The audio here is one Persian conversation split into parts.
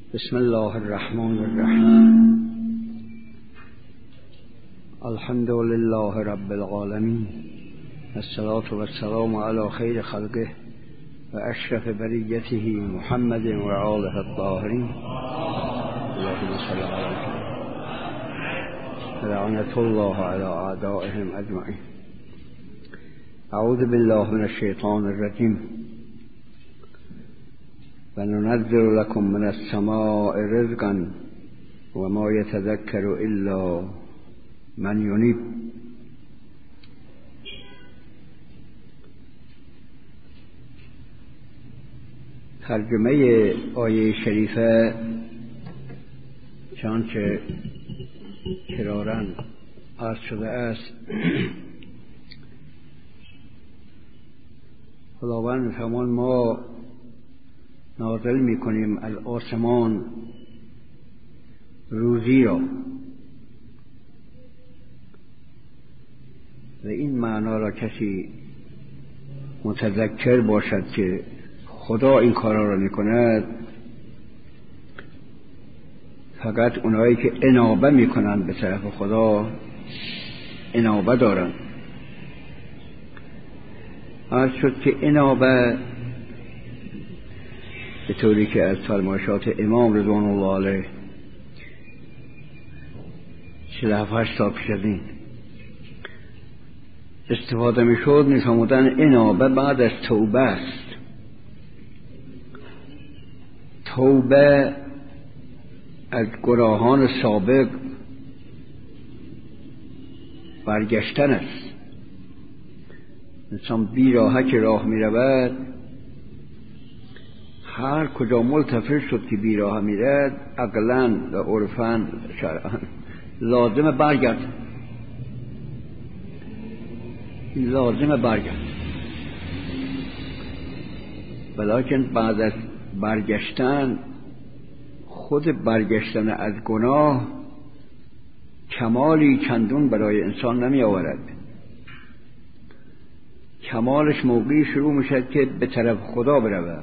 بسم الله الرحمن الرحیم. الحمد لله رب العالمین، الصلاة والسلام علی خیر خلقه و اشرف بریته محمد و آله الطاهرین. اللهم صل علی محمد. لعنة الله علی اعدائهم اجمعین. اعوذ بالله من الشیطان الرجیم. و ننزل لكم من السماء رزقا وما يتذكر الا من ينيب. ترجمه آیه شریفه چنانچه کراراً عرض شده است، خداوند فرمان ما نازل می‌کنیم از آسمان روزی را، و این معنا را کسی متذکر باشد که خدا این کارا را می‌کند، فقط اونایی که انابه می‌کنند به طرف خدا، انابه دارند. عرض شد که انابه به طوری که از فرمایشات امام رضوان الله علیه 48 سال پیش از این استفاده میشد، میفرمودن انابه بعد از توبه است. توبه از گناهان سابق برگشتن است. انسان بی راهه که راه میرود، هر کجا ملتفت شد که بی راه میرد، عقلاً و عرفاً شرعاً لازم برگرد، لازم برگرد. ولیکن بعد از برگشتن، خود برگشتن از گناه کمالی چندون برای انسان نمی آورد. کمالش موقعی شروع میشد که به طرف خدا برود،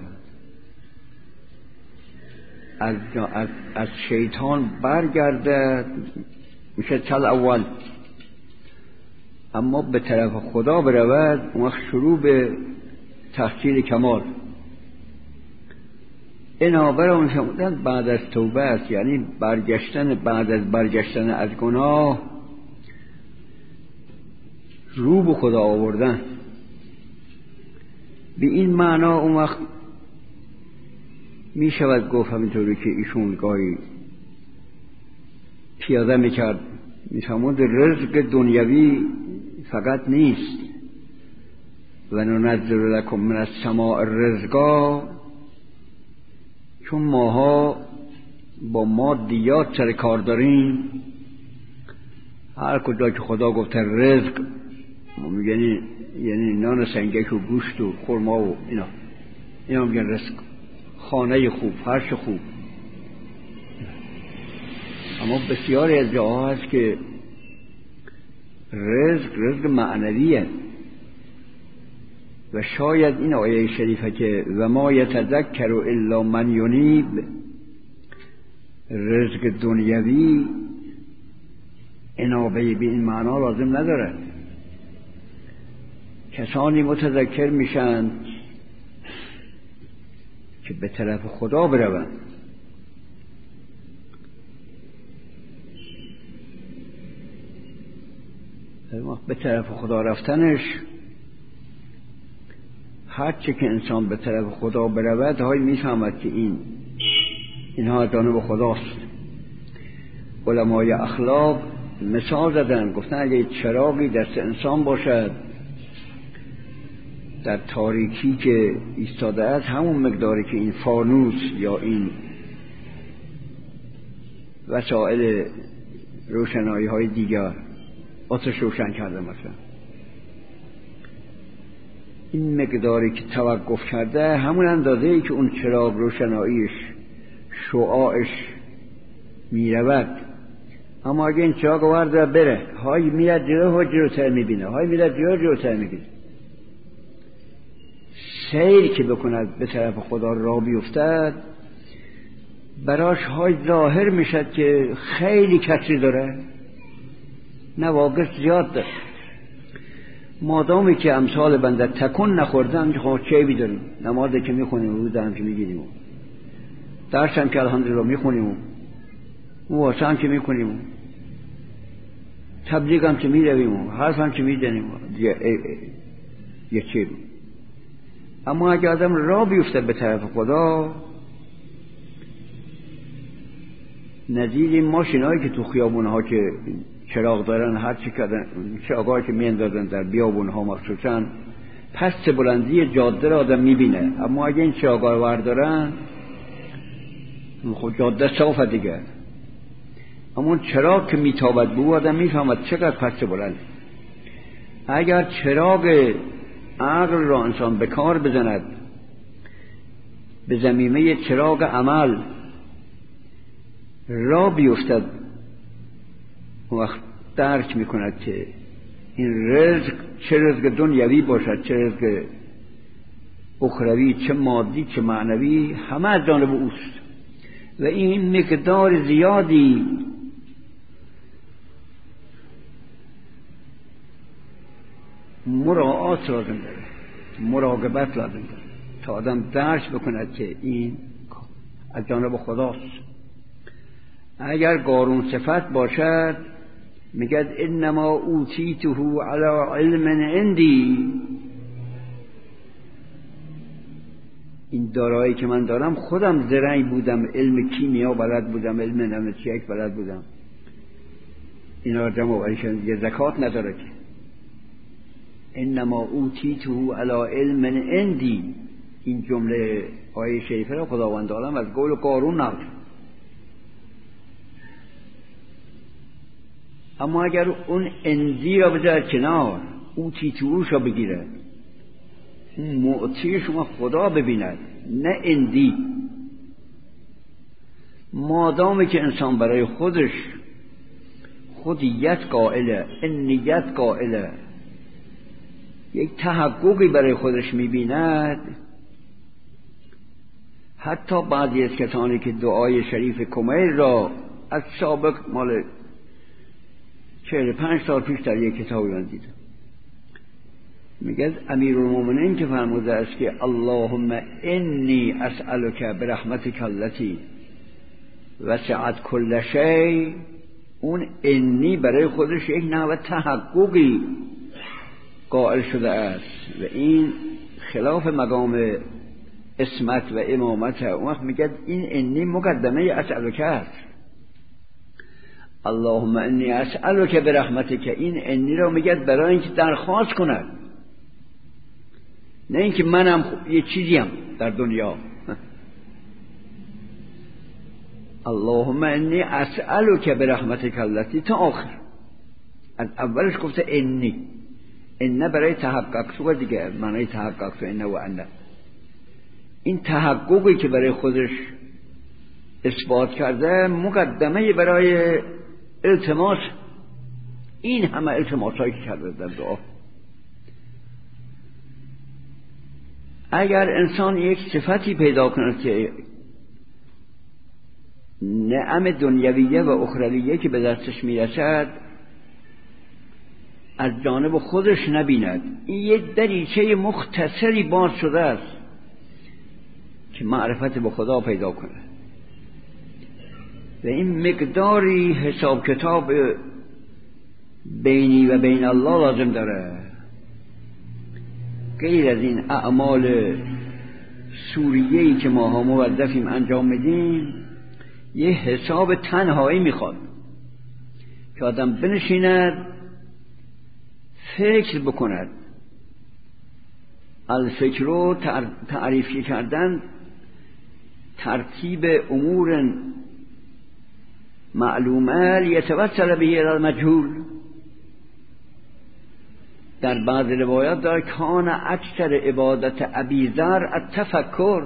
از شیطان برگرده، میشه چل اول. اما به طرف خدا برود، اون وقت شروع به تحصیل کمال. انابه را میشمودن بعد از توبه است، یعنی برگشتن، بعد از برگشتن از گناه رو به خدا آوردن. به این معنا اون وقت می شود گفت همینطوری که ایشون گاهی پیاده میکرد، میفرمود رزق دنیوی فقط نیست. و ننزل لکم من السماء رزقا، چون ماها با مادیات سر کار داریم، هر کجا که خدا گفته رزق، یعنی نان سنگک و گوشت و خرما و اینا میگن رزق. خانه خوب، فرش خوب. اما بسیاری از جاها هست که رزق معنویه، و شاید این آیه شریفه که و ما یتذکر الا من ینیب، رزق دنیوی انابه به این معنا لازم ندارد. کسانی متذکر میشن که به طرف خدا بروند. به طرف خدا رفتنش، هرچه که انسان به طرف خدا برود، های میفهمد که اینها جانب خداست. علمای اخلاق مثال زدن، گفتن اگه چراغی دست انسان باشد در تاریکی که ایستاده است، همون مقداری که این فانوس یا این وسایل روشنایی های دیگر آتش روشن کرده، مثلا این مقداری که توقف کرده، همون اندازه ای که اون چراغ روشناییش، شعاعش میرود. اما اگه این چراغ ورده بره، های میرد جلوتر میبینه، های میرد جلوتر میبینه. سیر که بکند به طرف خدا را بیفتد، براش های ظاهر میشد که خیلی کسری داره، نواقص زیاد داره. مادامی که امثال بنده تکون نخوردن خب چه عیبی داریم؟ نمازی که میخونیم، روزه هم که میگیریم، درس هم که الحمدلله میخونیم، واسه هم که میکنیم، تبلیغ هم که میرویم، حرف هم که میزنیم، یه چیز. اما اگه آدم راه بیفته به طرف خدا، نظیر این ماشینایی که تو خیابونها که چراغ دارن، هر چی کردن چراغایی که میاندازن در بیابونها مخصوصا، پس بلندی جاده را آدم میبینه. اما اگه این چراغا رو بردارن خود جاده صافه دیگه. اما اون چراغ که میتابد به او آدم میفهمد چقدر پس بلند. اگر چراغ عقل را انسان به کار بزند به زمینه چراغ عمل را بیفتد، وقت درک میکند که این رزق چه رزق دنیوی باشد، چه رزق اخروی، چه مادی چه معنوی، همه از جانب اوست و این مقدار زیادی مراعات لازم داره، مراقبت لازم داره تا آدم درک بکند که این از جانب خداست. اگر قارون صفت باشد میگد انما اوتیته علی علم عندی، این دارایی که من دارم خودم زرعی بودم، علم کیمیا بلد بودم، علم نمچیک بلد بودم، اینا را جمع بریشن یه زکات نداره که. انما اوتیته علی علم عندی، این جمله آیه شریفه را خداوند عالم از قول قارون نقل. اما اگر اون اندی را بذاره کنار، اوتیتوش را بگیره، اون معطی شما خدا ببیند نه اندی. مادامی که انسان برای خودش خودیت قائله، انیت قائله، یک تحققی برای خودش میبیند، حتی بعضی از کسانی که دعای شریف کمیل را از سابق مال 45 سال پیش در یک کتابی من دیدم، میگه امیرالمومنین که فرموده است که اللهم انی اسألک برحمتک التی وسعت کل شیء، اون انی برای خودش یک نوع تحققی قائل شده است و این خلاف مقام اسمت و امامت. اون وقت میگه این انی مقدمه اسألک است. اللهم انی اسألک برحمتک، این انی رو میگه برای اینکه درخواست کند، نه اینکه منم یه چیزیم در دنیا. اللهم انی اسألک برحمتک التی تا آخر. از اولش گفته انی، ان برای تحقق شو دیگه، معنی تحقق شو ان و ان، این تحققی که برای خودش اثبات کرده مقدمه برای التماس. این همه التماسایی که کرده در دعا. اگر انسان یک صفتی پیدا کند که نعم دنیویه و اخرویه که به دستش میرسد از جانب خودش نبیند، این یک دریچه مختصری باز شده است که معرفت به خدا پیدا کنه و این مقداری حساب کتاب بینی و بین الله لازم داره. غیر از این اعمال سوریه‌ای که ماها موظفیم انجام میدیم، یه حساب تنهایی میخواد که آدم بنشیند فکر بکند. الفکر رو تعریفی کردن ترتیب امور معلومه لیتوسل به الی المجهول. در بعض روایات داره کان اکثر عبادت ابی ذر التفکر.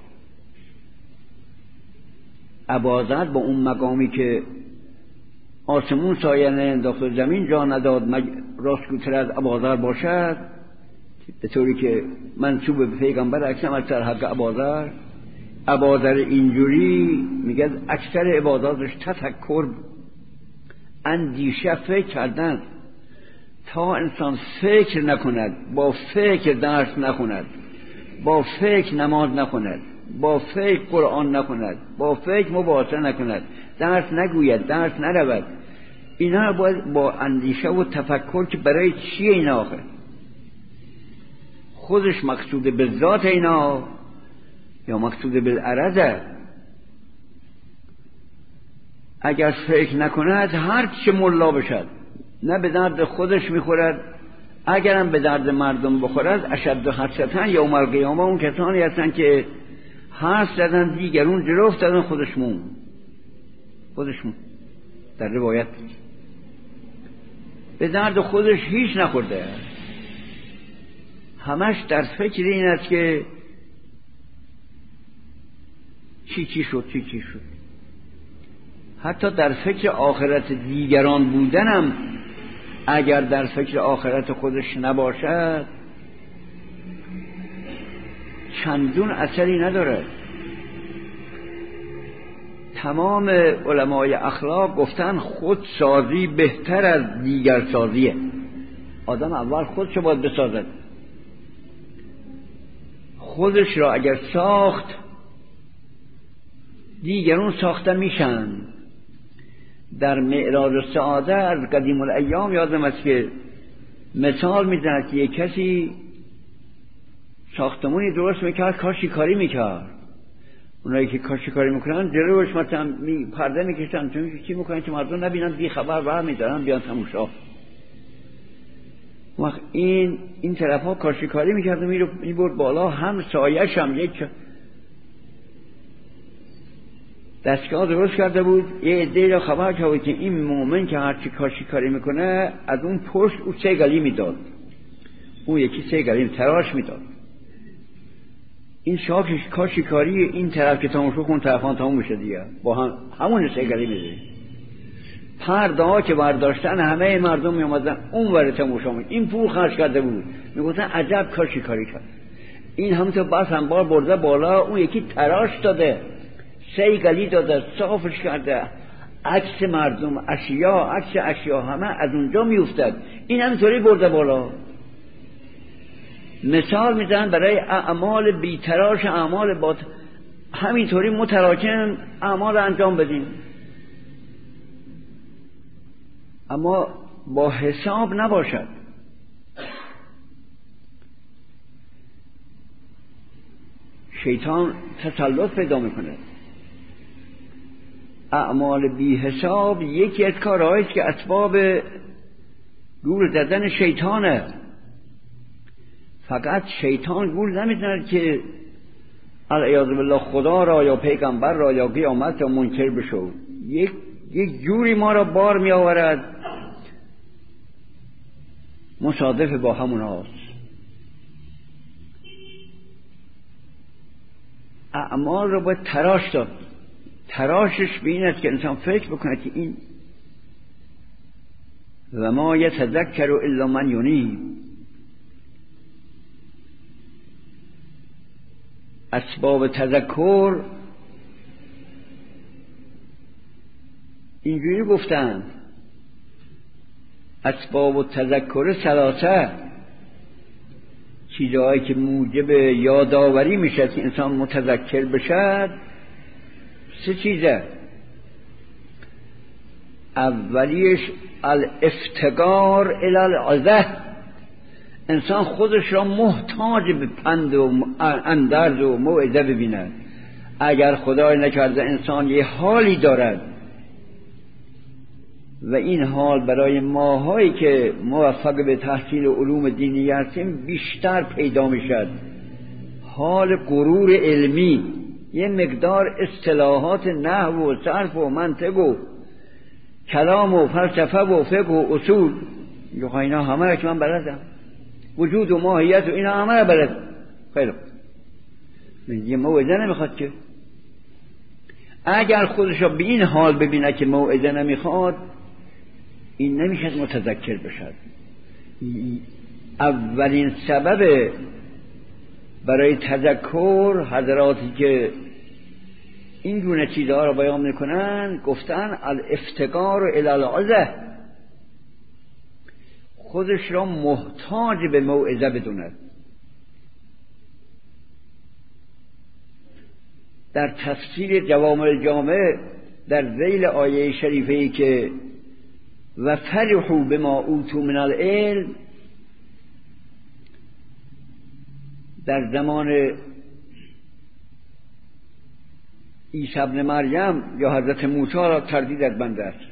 ابوذر با اون مقامی که آسمون سایه ننداخت و زمین جا نداد راستگوتر از ابوذر باشد، به طوری که منسوب به پیغمبر اکرم از حق ابوذر، اباذر اینجوری میگه اکثر عباداتش تفکر، اندیشه، فکر کردن. تا انسان فکر نکند، با فکر درس نخوند، با فکر نماز نخوند، با فکر قرآن نخوند، با فکر مباحثه نکند، درس نگوید، درس نرود، اینا باید با اندیشه و تفکر که برای چیه اینا آخه؟ خودش مقصود به ذات اینا یا مقصود بالعرضه؟ اگر فکر نکند هر چه ملا بشد نه به درد خودش میخورد، اگرم به درد مردم بخورد اشد حسرتن یوم القیامه اون کسانی هستن که حرف زدن دیگرون جلو افتادن خودشمون در روایت به درد خودش هیچ نخورده، همش در فکر این است که چی شد. حتی در فکر آخرت دیگران بودنم اگر در فکر آخرت خودش نباشد چندون اثری ندارد. تمام علمای اخلاق گفتن خودسازی بهتر از دیگر سازیه. آدم اول خودشو باید بسازد. خودش را اگر ساخت دیگرون ساخته میشن. در معراج السعاده از قدیم الایام یادم است که مثال میزند که یک کسی ساختمونی درست میکرد، کاشیکاری میکرد. اونایی که کاشیکاری میکنن جلوش مثلا پرده میکشن چون چی میکنن که مردم نبینن، بی خبر برمیدارن بیان تماشا. وقت این طرفا کاشیکاری میکرد و میبرد بالا، هم سایش هم یک دستگاه درست کرده بود. یه عده را خبر کرد که این مومن که هرچی کاشیکاری میکنه از اون پشت او 3 گلی میداد، اون یکی 3 گلی تراش میداد. این شاکش کاشیکاری این طرف که تماشا کن طرفان تموم میشه دیگه، با همون 3 گلی میده. پرده ها که برداشتن همه مردم میومدن اون ور تماشا می‌کردن. این پول خرج کرده بود، میگفتن عجب کاشیکاری کرد. این هم تو بس هم بار برده بالا، اون یکی تراش داده، 3 گلی داده، صافش کرده، عکس مردم، عکس اشیا همه از اونجا میافتاد. این همینطوری برده بالا. مثال میزنن برای اعمال بیتراش، اعمال باطل همینطوری متراکم اعمال انجام بدین، اما با حساب نباشد. شیطان تسلط پیدا میکنه. اعمال بی حساب یکی از کارهایی که اسباب گول زدن شیطانه. فقط شیطان گول نمیزند که العیاذ بالله خدا را یا پیغمبر را یا قیامت را منکر بشو، یک جوری ما را بار می آورد مصادف با همون هاست. اعمال را باید تراش داد. تراشش به این است که انسان فکر بکنه که این و ما یتذکر الا من ینیب. اسباب تذکر اینجوری گفتن اسباب تذکر 3 چیزهایی که موجب یادآوری میشه که انسان متذکر بشد 3 چیزه. اولیش الافتقار الی العظه، انسان خودش را محتاج به پند و اندرز و موعظه ببیند. اگر خدای نکرده انسان یه حالی دارد و این حال برای ماهایی که موفق به تحصیل علوم دینی هستیم بیشتر پیدا میشد، حال غرور علمی، یه مقدار اصطلاحات نحو و صرف و منطق و کلام و فلسفه و فقه و اصول، اینا همه را که من بلدم، وجود و ماهیت و اینا همه را بلدم. خیلی یه موعظه نمیخواد که. اگر خودش را به این حال ببینه که موعظه نمیخواد، این نمیشه متذکر بشد. اولین سبب برای تذکر حضراتی که این گونه چیزها رو بیان میکنن، گفتن الافتقار الی العظه، خودش را محتاج به موعظه بدوند. در تفسیر جوامع الجامع در ذیل آیه شریفه‌ای که و فرحوا بما اوتوا من العلم، در زمان عیسی ابن مریم یا حضرت موسی را تردید از بنده است.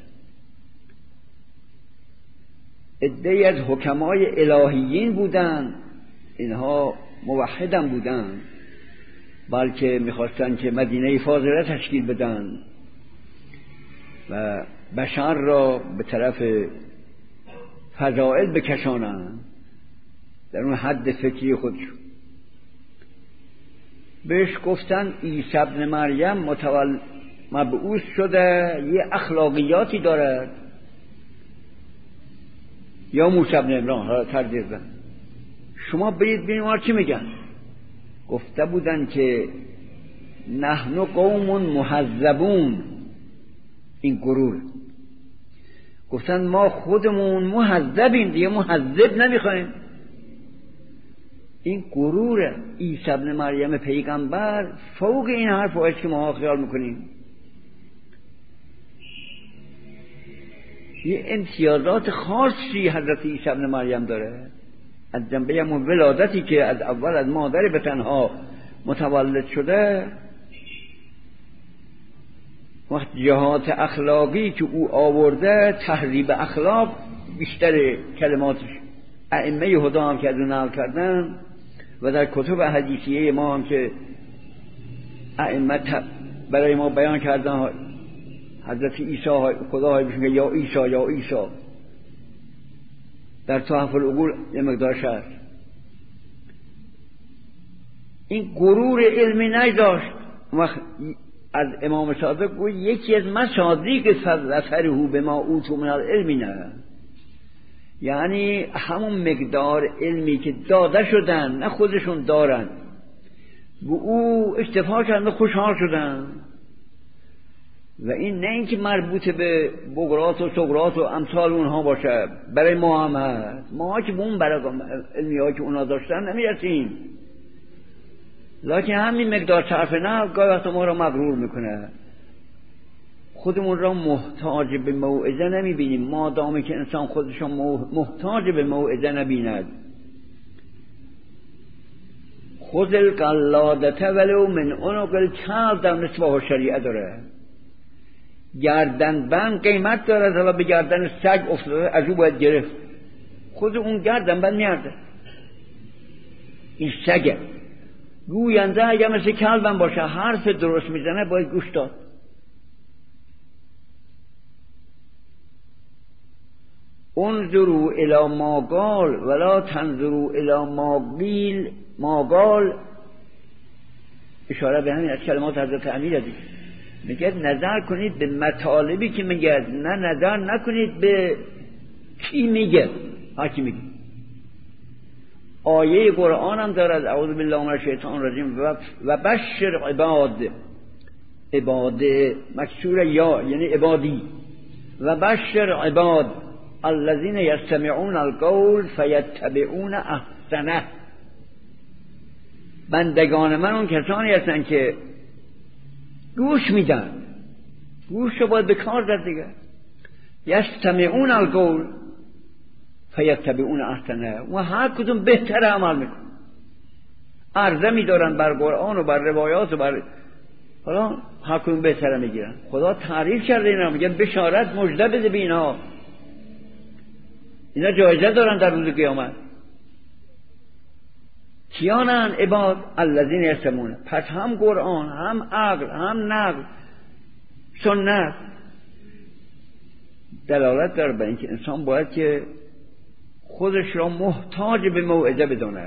عده‌ای از حکمای الهیین بودند، اینها موحدم بودند، بلکه میخواستند که مدینه فاضله تشکیل بدن و بشر را به طرف فضائل بکشانند در اون حد فکری خودشون. بهش گفتن عیسی ابن مریم مبعوث شده، یه اخلاقیاتی دارد، یا موسی ابن عمران، ها تردید زن. شما برید ببینید ما چی میگن. گفته بودن که نحن قوم مهذبون، این غرور. گفتن ما خودمون مهذبیم، دیگه مهذب نمیخوایم. این غروره. عیسی ابن مریم پیغمبر فوق این حرف است که ما خیال میکنیم. یه امتیازات خاصی حضرت عیسی ابن مریم داره، از جنبه همون ولادتی که از اول از مادر به تنها متولد شده. وقت جهات اخلاقی که او آورده، تهذیب اخلاق بیشتر کلماتش ائمه هدی هم که از اون نقل کردن و در کتب حدیثیه ما هم که ائمه برای ما بیان کردن، حضرت عیسی خدا بهش میگه یا عیسی یا عیسی، در تحف العقول یه مقدارش هست. این غرور علمی نداشت. از امام صادق گوید یکی از مصادیق فرحوا بما اوتوا من العلم، نه یعنی همون مقدار علمی که داده شدن، نه خودشون دارن، به او اکتفا کردن، خوشحال شدن. و این نه اینکه مربوط به بقراط و سقراط و امثال اونها باشه، برای ما هم هست. ما که به اون علمی ها که اونا داشتن نمیرسیم، لکن همین مقدار صرف نفس گاهی وقت ما را مغرور میکنه. خودمون را محتاج به موعظه نمیبینیم. ما دامی که انسان خودش را محتاج به موعظه نبیند، خذ القلادة ولو من عنق الکلب در مصباح الشریعه داره. گردن بند قیمت داره، حالا به گردن سگ افتاده از او باید گرفت. خود اون گردن بند میارده. این سگه گوینده اگر مثل کلبم باشه، حرف درست میزنه، باید گوش داد. انظروا الی ما قال ولا تنظروا الی ما قیل ما قال. اشاره به همین از کلمات حضرت امیر عزیز. میگه نظر کنید به مطالبی که میگه، نه نظر نکنید به کی میگه، ها کی میگه. آیه قرآن هم دارد اعوذ بالله من الشیطان الرجیم و بشر عباد مکسور یا یعنی عبادی، و بشر عباد الذین یستمعون القول فیتبعون احسنه. بندگان من اون کسانی هستن که گوش میدن، گوش رو باید به کار داد دیگه. یستمعون القول فیتبعون احسنه، و هر کدوم بهتر عمل میکن. عرضه میدارن بر قرآن و بر روایات و بر حالا هر کدوم بهتر میگیرن. خدا تعریف کرده اینا، میگه بشارت مژده بده به اینا جایزه دارن در روز قیامت. کیانن؟ عباد الذین یستمعون. پس هم قرآن، هم عقل، هم نقل، سنت دلالت داره به اینکه انسان باید که خودش را محتاج به موعظه بدونه.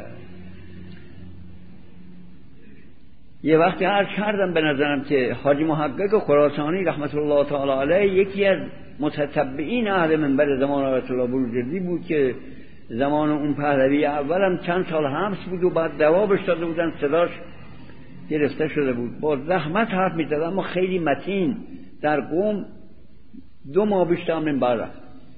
یه وقتی عرض کردم به نظرم که حاجی محقق خراسانی رحمت الله تعالی علیه یکی از متتبعین اهل منبر زمان آیت الله بروجردی بود که زمان اون پهلوی اولم چند سال حبس بود و بعد دوابش داده بودن، صداش گرفته شده بود، با زحمت حرف میزد اما خیلی متین. در قم 2 ماه بیشتر منبر.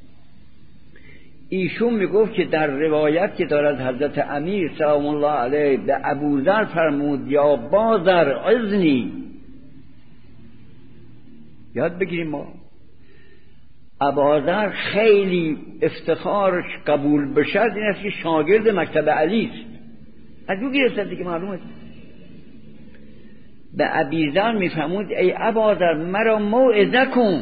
ایشون میگفت که در روایت که دارد حضرت امیر سلام الله علیه به ابوذر فرمود یا بازر اذنی. یاد بگیریم ما ابوذر خیلی افتخارش قبول بشه این است که شاگرد مکتب علی است. از او گرفته دیگه معلومه. به ابوذر میفرمود ای ابوذر مرا موعظه کن.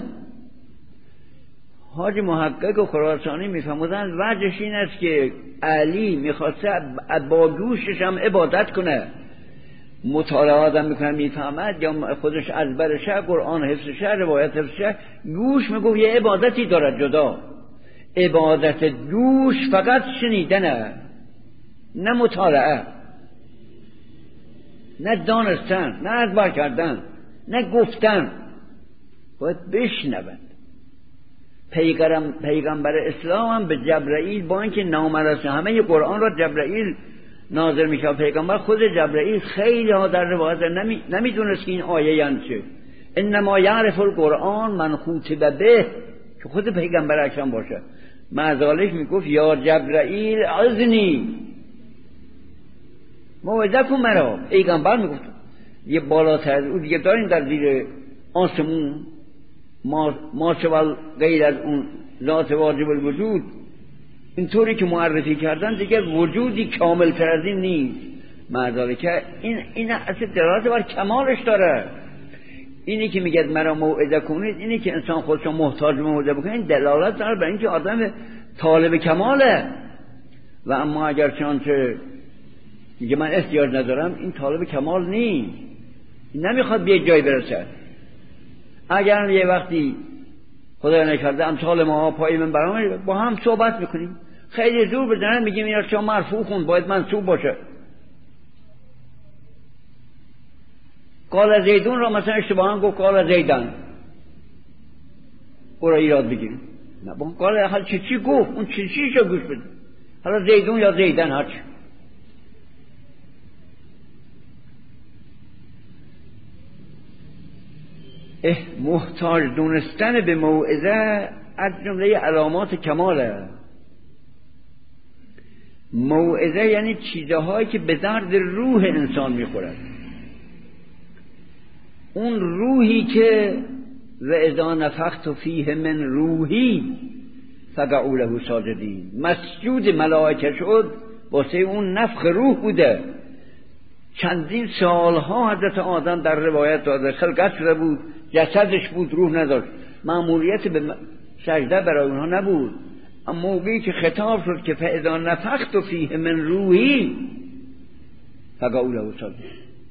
حاج محقق و خراسانی میفرمودند وجهش این است که علی میخواسته با گوشش هم عبادت کنه. مطالعه آدم میکنه میفهمد یا خودش از برشه، قرآن حفظشه، روایت حفظشه، گوش میگفت یه عبادتی دارد جدا. عبادت گوش فقط شنیدنه، نه مطالعه، نه دانستن، نه ادبار کردن، نه گفتن. باید بشنود. پیغمبر اسلام هم به جبرائیل با اینکه نامرسه همه قرآن را جبرائیل نازل میشه، پیغمبر خود جبرائیل خیلی ها در روایت نمیدونست که این آیه یعنی چه. انما یعرف القرآن من خاطب به، که خود پیغمبر اکرم باشه. معذالک میگفت یا جبرائیل اذنی، موعظه کن مرا. پیغمبر میگفت یه بالاتر از اون دیگه داریم در زیر آسمون ما شوال غیر از اون ذات واجب الوجود. اینطوری که معرفی کردن دیگه وجودی کامل تر از این نیست. معذالک این اصلا دلالت بر کمالش داره. اینی که میگه مرا موعظه کنید، اینی که انسان خودشو محتاج به موعظه بکنه، این دلالت داره بر اینکه آدم طالب کماله. و اما اگر چنانچه میگه من احتیاج ندارم، این طالب کمال نیست، نمیخواد به یک جای برسه. اگر یه وقتی خدا نکرده امثال ما پای من برام با هم صحبت میکنیم، خیلی زور بزنن میگیم اینا شما مرفوع خون باید منصوب باشه. قال زیدون را مثلا اشتباها گفت قال زیدن، او را ایراد بگیریم. نه با قال حال چی گفت، اون چیشو گوش بده. حالا زیدون یا زیدن هرچی. محتاج دونستن به موعظه از جمله علامات کماله. موعظه یعنی چیزهایی که به درد روح انسان میخورد. اون روحی که و اذا نفخت فیه من روحی فقعوا له ساجدین، مسجود ملائکه شد واسه اون نفخ روح بوده. چندین سالها حضرت آدم در روایت داده خلقت شده بود، جسدش بود، روح نداشت، مأموریت به سجده برای اونها نبود. اما موقعی که خطاب شد که فاذا نفخت فیه من روحی فقعوا له ساجدین،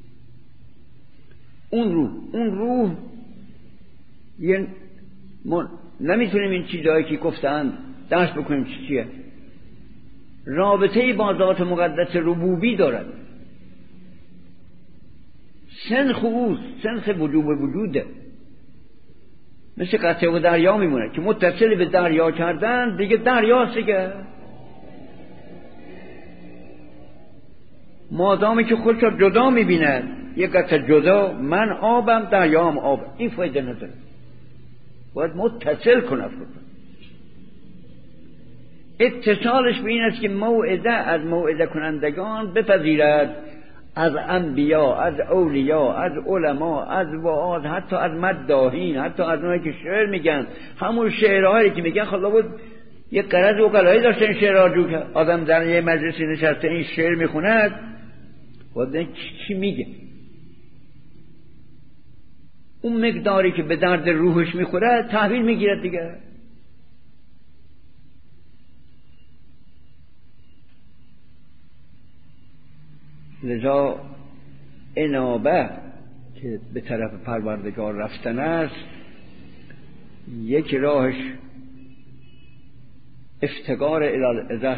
اون روح یه ما نمیتونیم این چیزهایی که گفتن درس بکنیم چیه. رابطه با ذات مقدس ربوبی دارد. سنخ اوست، سنخ وجوب وجوده. مثل قطعه و دریا میمونه که متصل به دریا کردن دیگه دریاست دیگه. مادامی که خودش را جدا میبیند، یک قطعه جدا، من آبم دریام آب، این فایده نداره. باید متصل کنه. اتصالش به این است که موعظه از موعظه کنندگان بپذیرد، از انبیا، از اولیا، از علما، از وعاظ، حتی از مداحین، حتی از اونایی که شعر میگن. همون شعرهایی که میگن خدا بود یک قرض و قلایی داشته این شعرها جو که آدم در یه مجلسی نشسته این شعر میخوند باید چی میگه. اون مقداری که به درد روحش میخوره تحویل میگیرد دیگه. لذا انابه که به طرف پروردگار رفتن است، یک راهش افتقار الی العزت،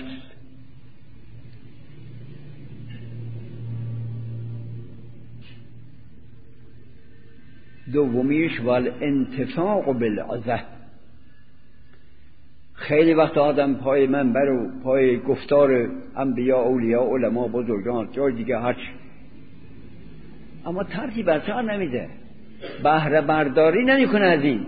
دومیش والانتفاع بالعزت. خیلی وقت آدم پای منبر و پای گفتار انبیا، اولیا، علما، بزرگان، جای دیگه هرچی، اما ترتیب برسار نمیده، بهره برداری نمیکنه از این.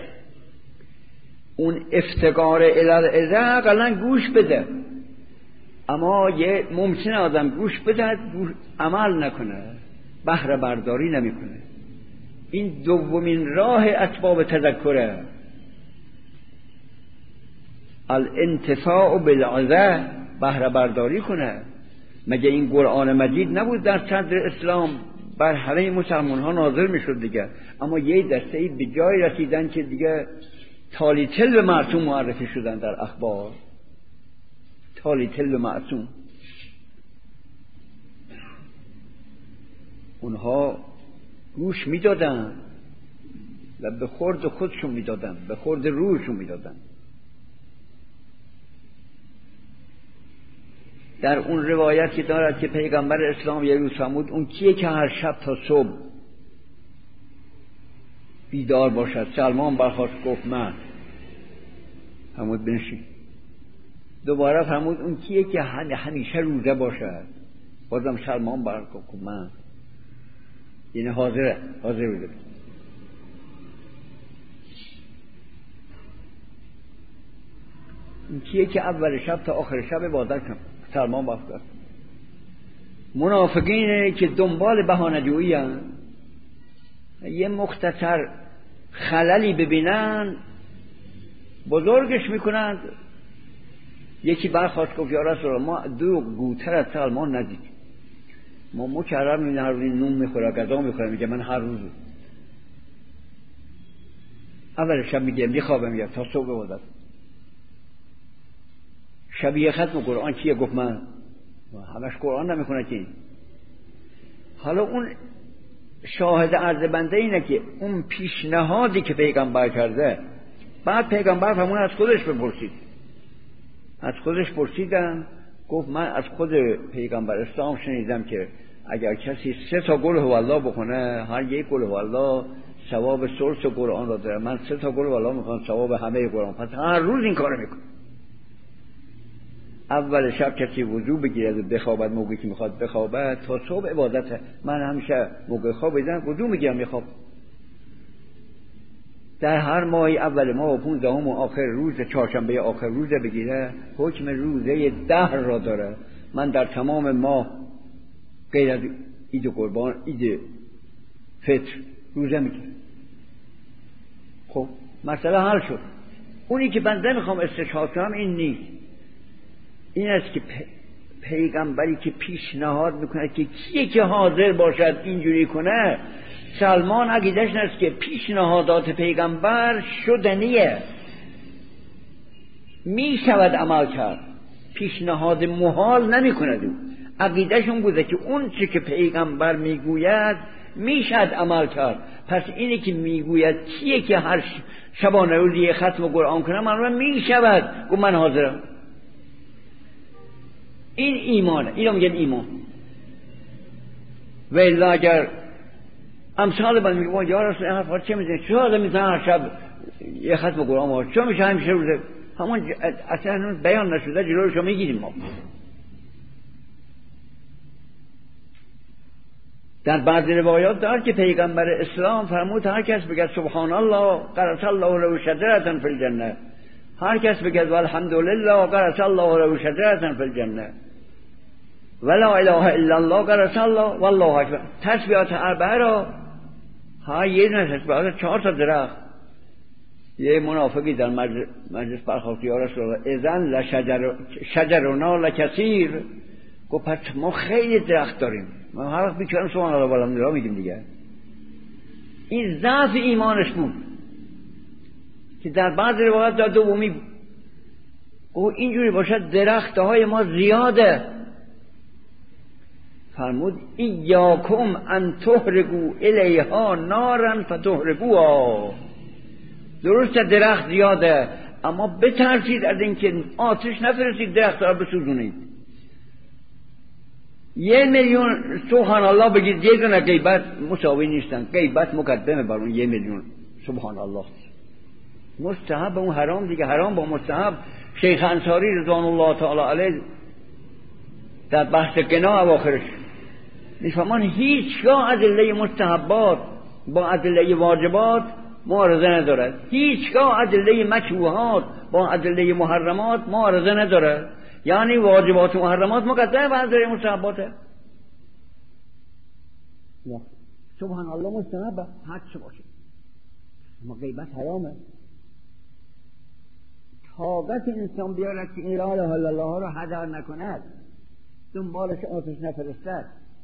اون افتقار الالعزه اقلا گوش بده، اما یه ممکنه آدم گوش بده عمل نکنه، بهره برداری نمیکنه. این دومین راه اسباب تذکره، الانتفاع بالعظه، بهره برداری کنه. مگه این قرآن مجید نبود در صدر اسلام بر همه مسلمان ها نازل میشد دیگه، اما یه دسته ای به جای رسیدن که دیگه تالی تل معصوم معرفی شدن در اخبار، تالی تل معصوم. اونها گوش میدادن و به خورد خودشون میدادن، به خورد روحشون میدادن. در اون روایت که دارد که پیغمبر اسلام یه روز فرمود اون کیه که هر شب تا صبح بیدار باشد؟ سلمان برخاست گفت من. فرمود بنشین. دوباره فرمود اون کیه که همیشه روزه باشد؟ بازم سلمان برخاست گفت من. یعنی حاضر روزه. اون کیه که اول شب تا آخر شب عبادت کنه؟ سلمان برخاست. منافقینه که دنبال بهانه‌جویی هستند، یه مختصر خللی ببینن بزرگش میکنند. یکی برخواست گفت یا رسول الله ما 2 گوتر از سلمان ندیدیم، ما مکرم این هر روز نون میخوره، غذا میخوره. میگه من هر روز اول شب میگه میخوابم میگه تا صبح عبادت. شبیه ختم قرآن کیه؟ گفت من. همش قرآن نمیخونه که. حالا اون شاهد عرض بنده اینه که اون پیشنهادی که پیغمبر کرده، بعد پیغمبر فرمون از خودش بپرسید. از خودش پرسیدن، گفت من از خود پیغمبر اسلام شنیدم که اگر کسی 3 تا قل هوالله بخونه، هر یک قل هوالله ثواب ثلث قرآن را داره. من 3 تا قل هوالله میخوام ثواب همه قرآن، پس هر روز این کارو میکنم. اول شب کسی وضو بگیرد و بخوابد موقعی که میخواد بخوابد تا صبح عبادته. من همیشه موقع خواب بزنم وضو میگیرم میخواب. در هر ماهی اول ماه و 15 و آخر روز چهارشنبه آخر روزه بگیره، حکم روزه دهر را داره. من در تمام ماه غیر از عید قربان، عید فطر روزه میگیرم. خب مسئله حل شد. اونی که بنده میخوام استشهاد کنم این نیست، این است که پیغمبری که پیشنهاد میکنه که کیه که حاضر باشد اینجوری کنه. سلمان عقیدش است که پیشنهادات پیغمبر شدنیه، میشود عمل کرد، پیشنهاد محال نمیکنه. او عقیدش اون بوده که اون چی که پیغمبر میگوید میشد عمل کرد. پس اینی که میگوید کیه که هر شبانه روزی ختم قرآن کنه من میشود، گفت من حاضرم. این ایمانه، اینو میگن ایمان. و الا اگر امثال من میگه یا رسول الله حرفا چه میزنی؟ چرا آدم میزنه هر شب یه ختم قرآن باشه؟ چرا میشه همیشه روزه؟ همون اصلا بیان نشده، جلوش رو میگیریم ما. در بعضی روایات داره که پیغمبر اسلام فرمود هر کس بگه سبحان الله غرس الله له شجرة فی الجنه، هر کس بگه الحمدلله غرس الله له شجرة فی الجنه، ولا اله الا الله غرس الله والله اکبر. تسبیحات اربعه را یه دونه تسبیحات 4 تا درخت. یه منافقی در مجلس برخاست یا رسول الله اذن لشجرنا لکثیر. گفت پس ما خیلی درخت داریم، ما هر وقت میکنم سبحان الله والحمدلله میگیم دیگه. این ضعف ایمانش بود که در بعض روایات در دومی او اینجوری باشد درختهای ما زیاده. فرمود ایاکم ان تحرقوا الیها نارا فتحرقوها. درست درخت زیاده اما بترسید از اینکه آتش نفرستید درخت را بسوزونید. 1,000,000 سبحان الله بگید، یه دونه غیبت مساوی نیستن. غیبت مقدمه بر اون 1,000,000 سبحان الله. مستحب اون حرام دیگه، حرام با مستحب. شیخ انصاری رضوان الله تعالی علیه در بحث قنا اواخرش میفهمان هیچگاه ادله مستحبات با ادله واجبات معارضه ندارد، هیچگاه ادله مکروهات با ادله محرمات معارضه ندارد. یعنی واجبات و محرمات مقدمه بر ادله مستحباته. سبحان الله مستحب حد چه باشه، اما غیبت حرامه. طاقت انسان بیارد که این لا اله الا الله را هدر نکند، دنبالش آتش نفرستد.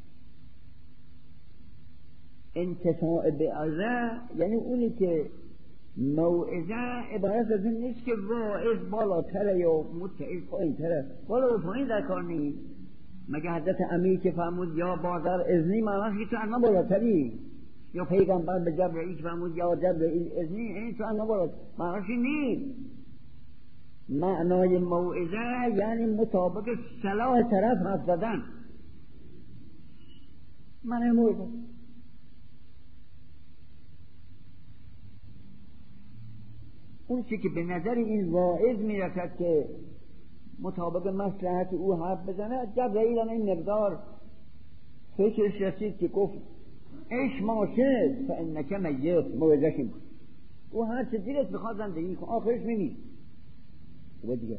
انتفاع بعظه یعنی اونی که موعظه عبارت از این نیست که واعظ بالاتره یا متعظ پایین‌تره، بالا و پایین در کار نیست. مگه حضرت امیر که فرمود یا بادر اذنی، معناش که تو انا بالاتری، یا پیغمبر به جبرئیل فرمود یا جبرئیل اذنی، این تو انا بالاتری، معناش نیست. معنای موعظه یعنی مطابق صلاح طرف حرف زدن. معنای موعظه اون چی که به نظر این واعظ میرسد که مطابق مصلحت او حرف بزنه. جبرئیل هم این مقدار فکرش رسید که گفت اش ماشد فانک میت، موعظه‌ش این بود. او هر چه دیرت بخواد زندگی کن، آخرش میمیری. و دیگه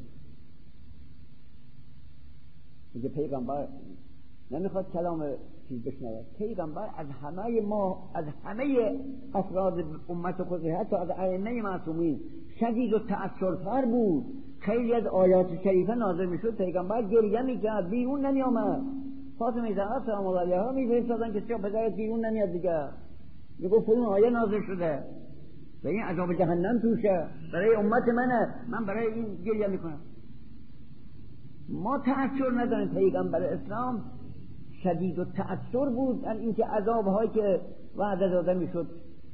میگه پیغمبر نمیخواد کلام چیز بشنوه. پیغمبر از همه افراد امت خود، حتی از ائمه معصومین شدید و تأثرتر بود. خیلی از آیات شریفه نازل میشد، پیغمبر گریه میکرد، بیرون نمیامد. فاطمه زهرا سلام الله علیها میفرستادن که چرا پدرت بیرون نمیاد دیگه. میگفت اون آیه نازل شده و این عذاب جهنم توشه، برای امت منه، من برای این گریه میکنم. ما تأثیر نداریم. پیغمبر اسلام شدید و تأثیر بود از اینکه عذابهایی که وعده داده میشد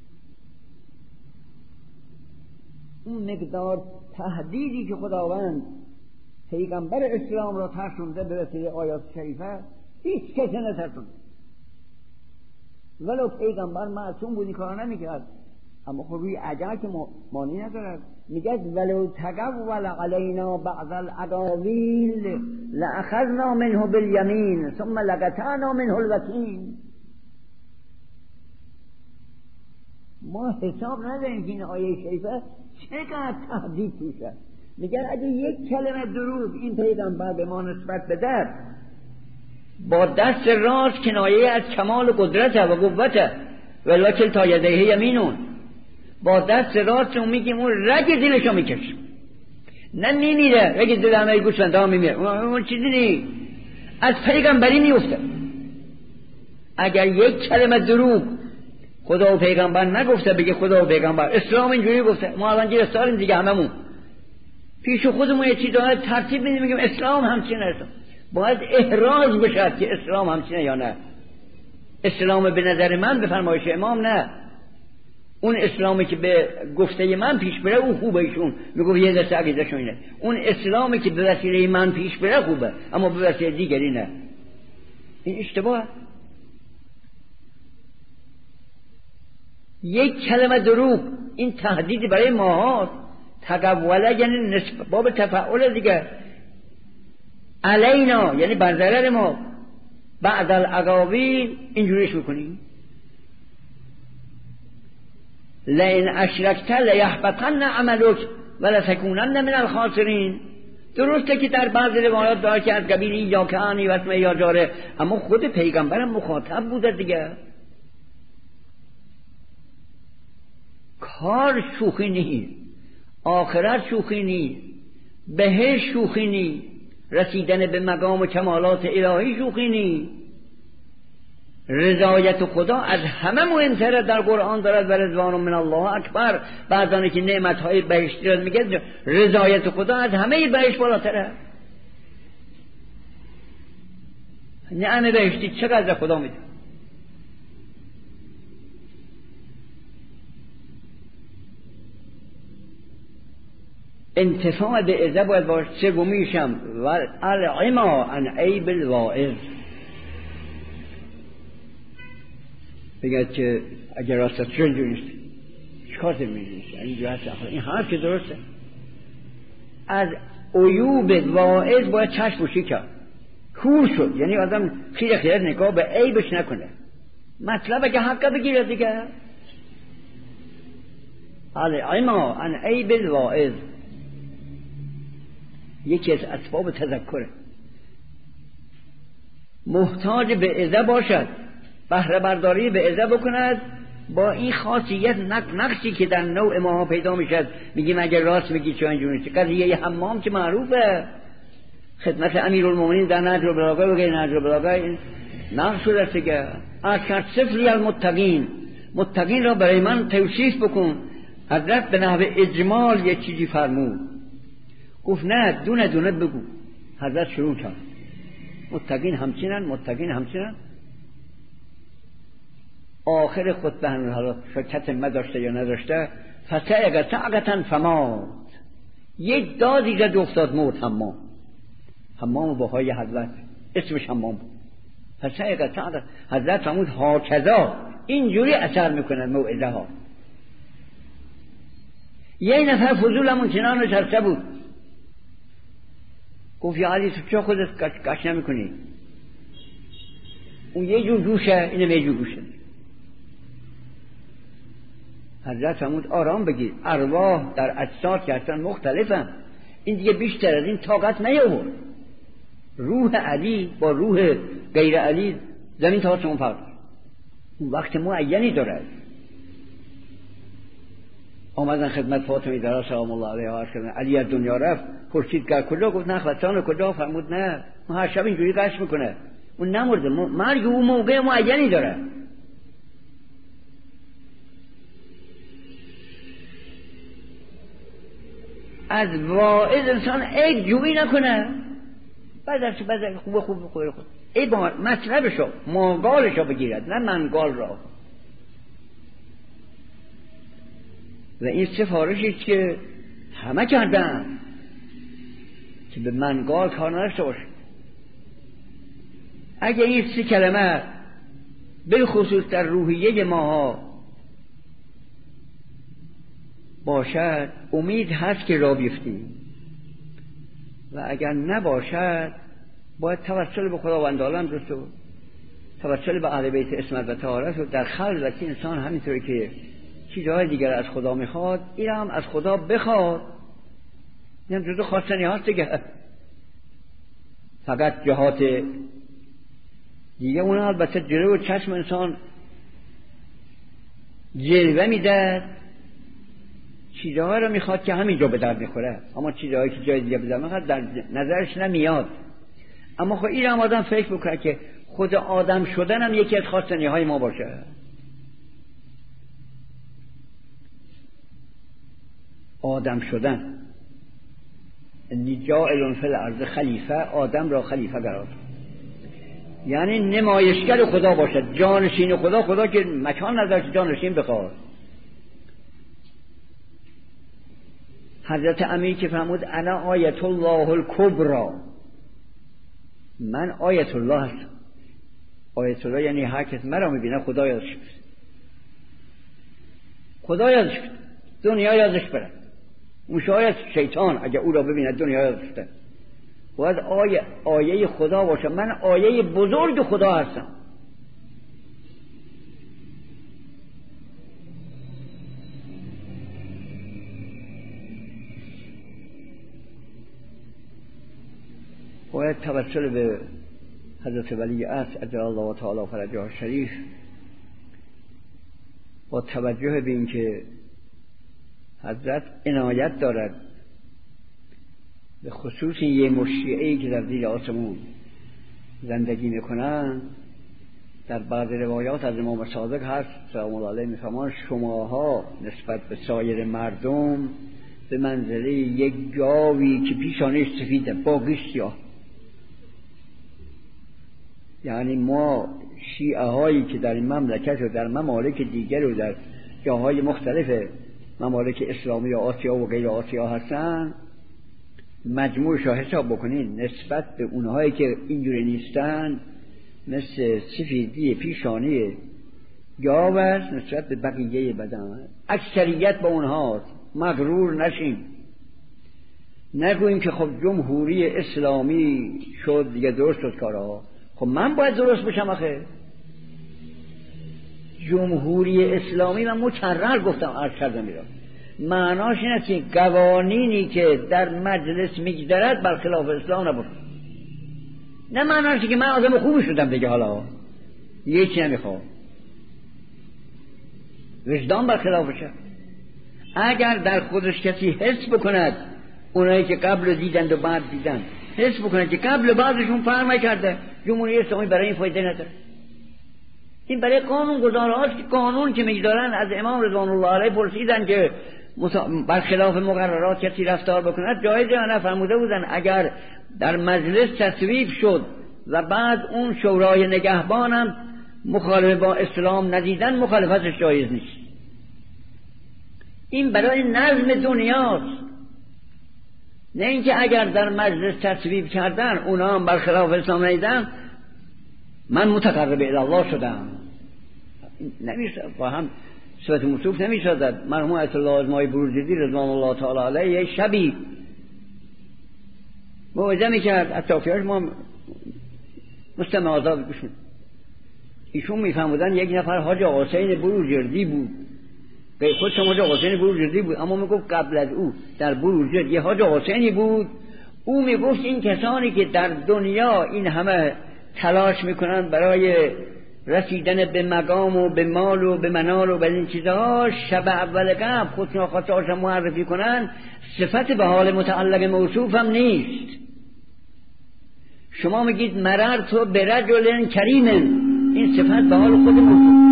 اون مقدار تهدیدی که خداوند پیغمبر اسلام را ترسونده به وسیله آیات شریفه هیچ کسی نترسوند. ولو پیغمبر معصوم بود این کار نمیکرد، اما خب روی عجل که مانی ندارد. میگه ولو تقول علینا بعض الاقاویل لاخذنا منه بالیمین ثم لقطعنا منه الوتین. ما حساب نداریم که این آیه شریفه چقدر تهدید توشه. میگن اگه یک کلمه دروغ این پیغمبر به ما نسبت بده، با دست راست کنایه از کمال قدرت و قوت ولکن تا یده یمینون، با دست راست اون میگیم اون رگ دلشو میکشیم، نه میمیره، رگ دل همه گوسفنده ها میمیره، اون چیزی نیست، از پیغمبری میفته. اگر یک کلمه دروغ خدا و پیغمبر نگفته بگه خدا و پیغمبر، اسلام اینجوری گفته، ما الان گرفتاریم دیگه هممون پیش خودمون یه چیزا ترتیب میدیم میگیم اسلام همچینه. اسلام باید احراز بشه که اسلام همچینه یا نه. اسلام به نظر من به فرمایش امام نه، اون اسلامی که به گفته من پیش بره او خوبه. ایشون میگه یه دسته عقیده‌شون اینه، اون اسلامی که به وسیله من پیش بره خوبه اما به وسیله دیگری نه. این اشتباهه. یک کلمه دروغ این تهدیدی برای ماها. تقوله یعنی نسبت باب تفعول دیگه، علینا یعنی بر ضرر ما، بعد الاقاویل اینجوریش میکنیم. لئن اشرکت لیحبطن عملک ولتکونن من الخاسرین. درسته که در بعض روایات داره که از قبیل یا کانی و اسم یا جاره، اما خود پیغمبرم مخاطب بوده دیگه. کار شوخی نیست، آخرت شوخی نیست، بهشت شوخی نیست، رسیدن به مقام و کمالات الهی شوخی نیست. رضایت خدا از همه مهمتره. در قرآن دارد و رضوان من الله اکبر. بعضانی که نعمتهای بهشتی را میگه رضایت خدا از همه بهشت بالاتره. نعم بهشتی چقدر خدا میده. انتفاع به عزه باید باشه. سومیشم و العما عن عیب الواعظ. بگه که اگر راست چون نیست چیکار می‌کنی؟ این حرف که درسته. از عیوب واعظ باید چشم پوشی کرد. کور شد، یعنی آدم خیر خیر نگاه به عیبش نکنه، مطلبه که حق بگیره دیگه. العما عن عیب الواعظ یکی از اسباب تذکره. محتاج به عظه باشد، بهره برداری به عظه بکند، با این خاصیت نقصی که در نوع ماها پیدا میشد. میگیم اگر راست میگی چه اینجوری نیست. قضیه حمام که معروفه، خدمت امیرالمومنین در نهج البلاغه و غیر نهج البلاغه این نقص شده دیگه. اذکر صفلی المتقین، متقین را برای من توصیف بکن. حضرت به نحو اجمال یک چیزی فرمود، گفت نه دونه دونه بگو. حضرت شروع کرد متقین همچینن، متقین همچینن. آخر خطبه هنوز حالا شکت داشته یا نداشته، فسعق سعقة فمات، یک دادی زد افتاد مرد. حمام بهای حضرت اسمش حمام بود. فسعق سعقة، حضرت فرمود هاکذا، اینجوری اثر میکنه موعظه ها. یه نفر فضولمون کنار نشسته بود، گفت یا علی تو چه خودت گشت نمیکنی؟ اون یه جور گوشه، اینم یه جور گوشه. حضرت فرمود آرام بگیر، ارواح در اجساد که هستن مختلفن، این دیگه بیشتر از این طاقت نیاورد. روح علی با روح غیر علی زمین تا آسمون فرق، اون وقت معینی داره. آمدن خدمت فاطمه زهرا سلام الله علیها عرض کردن علی از دنیا رفت، پرسید که کجا؟ گفت نخوتان کجا؟ فرمود نه ما هر شب اینجوری قش میکنه، اون نمرده، مرگ اون موقع معینی داره. از واعظ انسان عیب جویی نکنه، بعد خوب ای با مطلبشو مانگالشو بگیرد، نه منگال را. و این سفارشی که همه کردن که به منگال کار نداشته باشه. اگه این 3 کلمه بالخصوص در روحیه ماها باشد، امید هست که راه بیفتیم، و اگر نباشد باید توسل به خداوند عالم داشت و توسل به اهل بیت عصمت و طهارت و در خلوت انسان همینطوری که چیزهای دیگر از خدا میخواد، این هم از خدا بخواد. این هم جزو خواستنی هاست دیگه. فقط جهات دیگه اون البته جلو چشم انسان جلوه میده، چیزهای رو میخواد که همینجا به درد میخوره، اما چیزهایی که جای دیگه به درد میخواد در نظرش نمیاد. اما خب این هم آدم فکر بکنه که خود آدم شدن هم یکی از خواستنی های ما باشه. آدم شدن، جاعل فی الارض خلیفه، آدم را خلیفه قرار، یعنی نمایشگر خدا باشد، جانشین خدا که مکان نداشت جانشین بخواد. حضرت امیر که فرمود انا آیت الله الکبری، من آیت الله هستم. آیت الله یعنی هر کس مرا میبینه خدا یادش بره، خدا یادش بره، دنیا یادش بره. اون شاید شیطان اگه او را ببینه دنیا یادش بره. باید آیه خدا باشه، من آیه بزرگ خدا هستم. باید توسل به حضرت ولی عصر عجل الله تعالی فرجه شریف با توجه به این که حضرت عنایت دارد به خصوص یه مشیعه‌ای که در زیر آسمون زندگی میکنن، در بعض روایات از امام صادق هست سلام الله علیه میفرمان شماها نسبت به سایر مردم به منزله یک گاوی که پیشانش سفیده باقیش سیاه. یعنی ما شیعه هایی که در این مملکت و در ممالک دیگر و در جاهای مختلف ممالک اسلامی و آسیا و غیر آسیا هستن، مجموعش را حساب بکنین نسبت به اونهایی که اینجوری نیستن مثل سفیدی پیشانی گاو است نسبت به بقیه بدن. اکثریت با اونهاست، مغرور نشیم. نگوییم که خب جمهوری اسلامی شد دیگه درست شد کارها. خب من باید درست بشم آخه. جمهوری اسلامی من مکرر گفتم عرض کردم میرم معناش این است که قوانینی که در مجلس میگذرد برخلاف اسلام نبود. نه معناش که من آدم خوبی شدم دیگه حالا یکی نمیخوام وجدان برخلافشه. اگر در خودش کسی حس بکند، اونایی که قبل دیدند و بعد دیدن حس بکنند که قبل و بعدشون فرق کرده، جمهوری اسلامی برای این فایده نداره. این برای قانون گذارهاست که قانون که میگذارن از امام رضوان الله علیه پرسیدن که برخلاف مقررات کسی رفتار بکند جایزه یا نه، فرموده بودن اگر در مجلس تصویب شد و بعد اون شورای نگهبانم مخالف با اسلام ندیدن مخالفتش جایز نیست. این برای نظم دنیاست، نه اینکه اگر در مجلس تصویب کردن اونا هم برخلاف اسلام ندیدن من متقرب الی الله شدم. نمیشه با هم صفت موصوف نمیشه. مرحوم آیت الله ازمایی بروجردی رضوان الله تعالی علیه یک شبی موعظه میکرد، اطرافیانش ما مستمع آزاد گوش میدن. ایشون میفهمودن یک نفر حاج آقا حسین بروجردی بود، خودشم حاج آقا حسین بروجردی بود، اما میگفت قبل از او در بروجرد یه حاج آقا حسینی بود. او میگفت این کسانی که در دنیا این همه تلاش میکنن برای رسیدن به مقام و به مال و به منال و به این چیزها، شب اول قبل خودشون خاطرشون معرفی کنن، صفت به حال متعلق موصوف هم نیست. شما میگید مررت برجل کریم، این صفت به حال خود موصوف،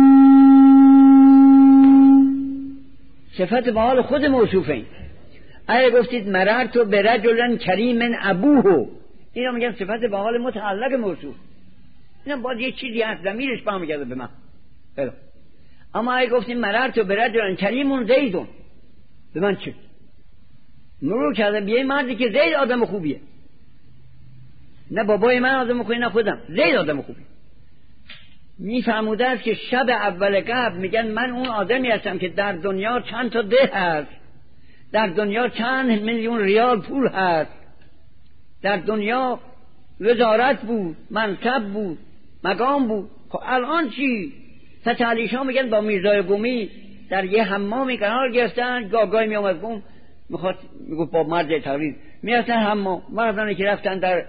صفت به حال خود موصوفه. اگه گفتید مررت برجل کریم ابوه، اینا میگن صفت به حال متعلق موصوف، اینا باید یه چیزی هست ضمیرش برمیگرده به من. اما اگه گفتیم مررت برجل کریم زیدون، به من چه؟ مرور کردم به یه مردی که زید آدم خوبیه، نه بابای من آدم خوبی نه خودم، زید آدم خوبی. میفرموده است که شب اول قبل میگن من اون آدمی هستم که در دنیا چند تا ده هست، در دنیا چند میلیون ریال پول هست، در دنیا وزارت بود، منصب بود، مقام بود. خب الان چی؟ فتحعلیشا میگن با میرزای قمی در یه حمامی قرار گرفتن، گاگای میامد قم میگفت با مرد تقریر میرفتن حمام، مردانی که رفتن در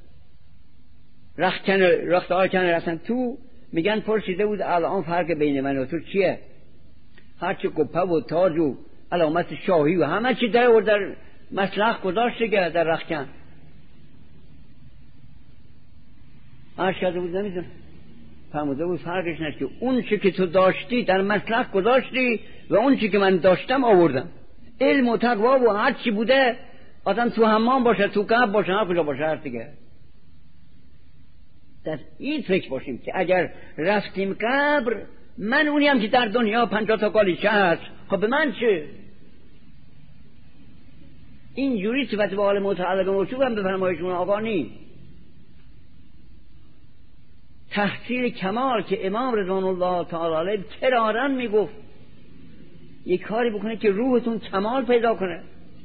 رختارکن رفتن تو، میگن پرسیده بود الان فرق بین من و تو چیه؟ هرچی گپه و تاج و علامت شاهی و همه چی در مسلخ گذاشت دیگه در رختکن. ارشد بود نمیدونم، فرموده بود فرقش نشد که اون چی که تو داشتی در مسلخ گذاشتی و اون چی که من داشتم آوردم. علم و تقوا و هر چی بوده آدم تو حمام باشه، تو قبر باشه، هر کجا باشه، هر دیگه. در این فکر باشیم که اگر رفتیم قبر، من اونی هم که در دنیا 50 تا قالیچه هست، خب به من چه؟ اینجوری صفت به حال متعلق موصوف هم به فرمایشون آقا نیست. تحصیل کمال که امام رضوان الله تعالی علیه کرارن میگفت یک کاری بکنه که روحتون کمال پیدا کنه،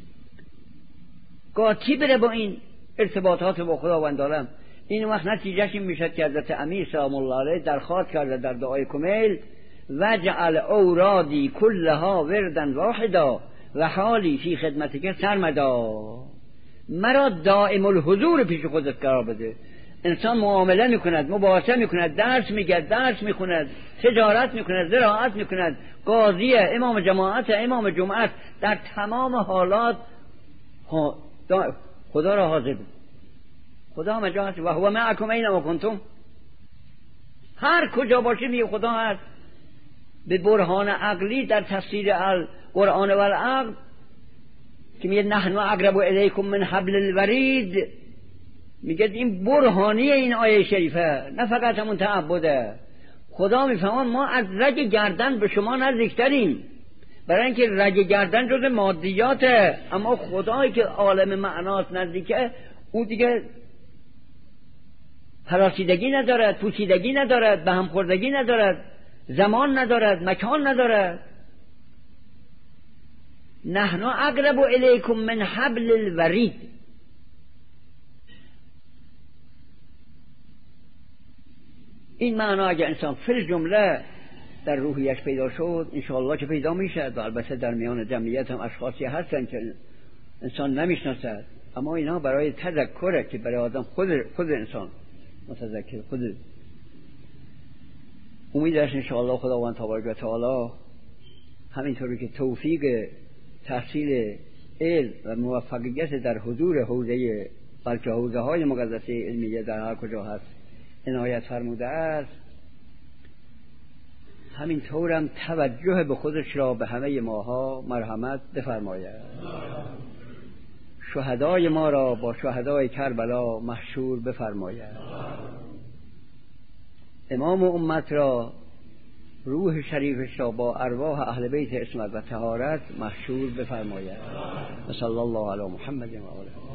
قاطی بره با این ارتباطات با خداوند عالم. این وقت نتیجهش این میشد که حضرت امیر سلام الله علیه درخواست کرده در دعای کمیل وجعل اورادی کلها وردا واحدا و حالی فی خدمتک سرمدا، مرا دائم الحضور پیش خودت قرار بده. انسان معامله میکند، مباحثه میکند، درس میگه، درس میخوند، تجارت میکند، زراعت میکند، قاضی، امام جماعت، امام جمعه، در تمام حالات خدا را حاضر بود. خدا همه جا هست و هو معکم اینما کنتم، هر کجا باشی میگه خدا هست. به برهان عقلی در تفسیر القرآن و العقل که میگه نحن اقرب الیکم من حبل الورید، میگه این برهانی این آیه شریفه، نه فقط همون تعبده. خدا میفهمه ما از رگ گردن به شما نزدیکتریم، برای اینکه رگ گردن جز مادیاته، اما خدایی که عالم معناست نزدیکه، او دیگه پراسیدگی ندارد، پوسیدگی ندارد، به هم خوردگی ندارد، زمان ندارد، مکان ندارد. نحن اقرب الیکم من حبل الورید. این معنا اگه انسان فی جمله در روحیش پیدا شد انشاءالله که پیدا میشه. و البته در میان جمعیت هم اشخاصی هستن که انسان نمیشناسد، اما اینا برای تذکره که برای آدم خود انسان متذکر خود امیدش انشاءالله خداوند تبارک و تعالی همینطوری که توفیق تحصیل علم و موفقیت در حضور حوزه بلکه حوزه های مقدسه علمیه در هر کجا هست عنایت فرموده است، همینطورم توجه به خودش را به همه ماها مرحمت بفرماید. شهدای ما را با شهدای کربلا محشور بفرماید. امام امت را روح شریفش را با ارواح اهل بیت عصمت و طهارت محشور بفرماید. صلی الله علی محمد و آله.